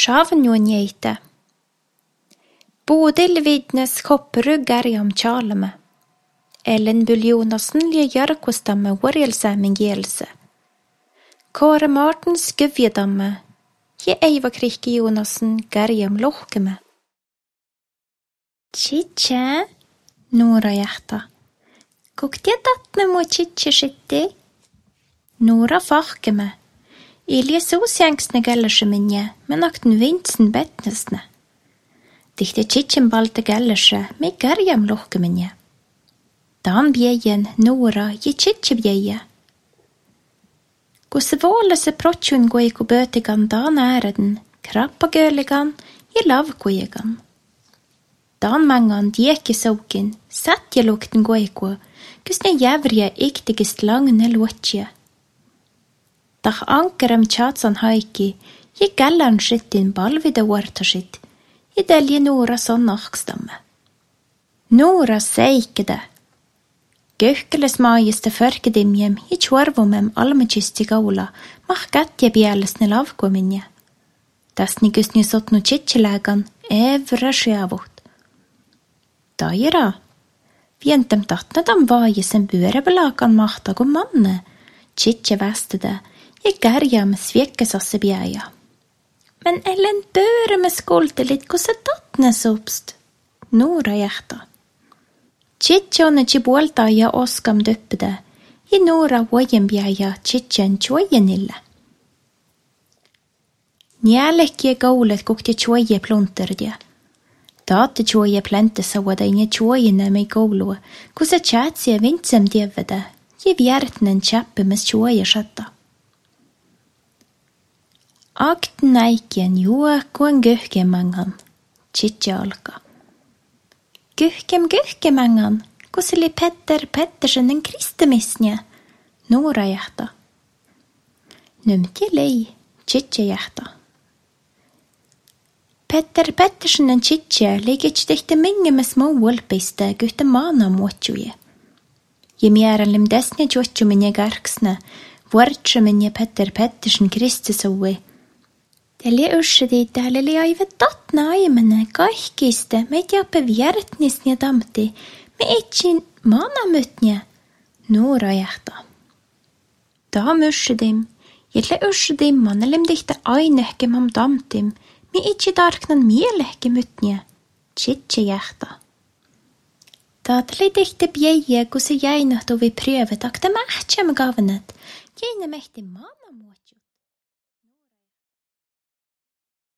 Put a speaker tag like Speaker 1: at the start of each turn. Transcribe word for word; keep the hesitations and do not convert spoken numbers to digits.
Speaker 1: Schaven jo njeite. Bodil vidnes kopperu gärjam tjalame. Ellen Buljonasen lie jarkostamme warjelsäming gjelse. Kåre Martens guvjedamme. Je Eiva Krikke Jonasen gärjam lohkeme. Tjitje, Nora hjärta. Kokte datne mo tjitje skitti? Nora fachkeme. Ilje sosjangsne gällerse minje, men akten vintsen betnesne. Dichte tjitjen balte gällerse, me gärjam lohkeminje. Dan bjejen Nora je tjitje bjeje. Gosse vålese protjun goi ko bøtigan dan æreden, krappa gøligan, je lavgojegan. Dan mangan djeke sokin, setje lukten goi ko, kusne jævrje iktigist langne låtje. Dach ankerem tjatsan haiki, je gallan skittin balvide warta skitt, je delje Nora sånn nakstamme. Nora seikede. Gøhkeles majeste förkedimjem i tjorvomem almekisti gaula, mach gatje bielesne lavkominje. Täsni gusni sotnu tjitjelägan, evra sjavut. Daira, vientem tatne dam vajesen børebelagan mahtag om manne, tjitje vestede, je gärjam sviekesasse bjeja. Men ellen børe med skolte litt kosse tatne sopst. Nora hjärta. Tjitjone tjibolta ja oskam döppede, i Nora vojenbjeja tjitjen tjojenille. Njälekje gaulet kokte tjoje plonterdje. Date tjoje plente sauada inje tjojene med gaulua, kosse tjätsje vintsem djevede, je vjertnen tjeppe med tjoje skjetta. Akten eikjen joak og en gøhkemangan, tjitje alka. Gøhkem gøhkemangan, kosseli Petter Pettersen en kristemisnje, Nora hjärta. Numtje lei, tjitje hjärta. Petter Pettersen en tjitje ligger ikke minge med små wolpiste gutte mana måtjoje. Je mjæren lim desne tjotjo minje garksne, vortje minje Petter Pettersen kristesovi. Delje urse dit, eller li aive datna aimene, kaihkiste, med jappe vjertnisnje damti, med itchin mana mutnje, Nora hjärta. Da murse dim, jedle urse dim, manelim dikte ainehke mam damtim, med itchi darknan mielehke mutnje, tjitje hjärta. Da tli dikte bjeje, gusse jeinat og vi prøvet, ak det mæhtje med gavenet, jene mekti mam.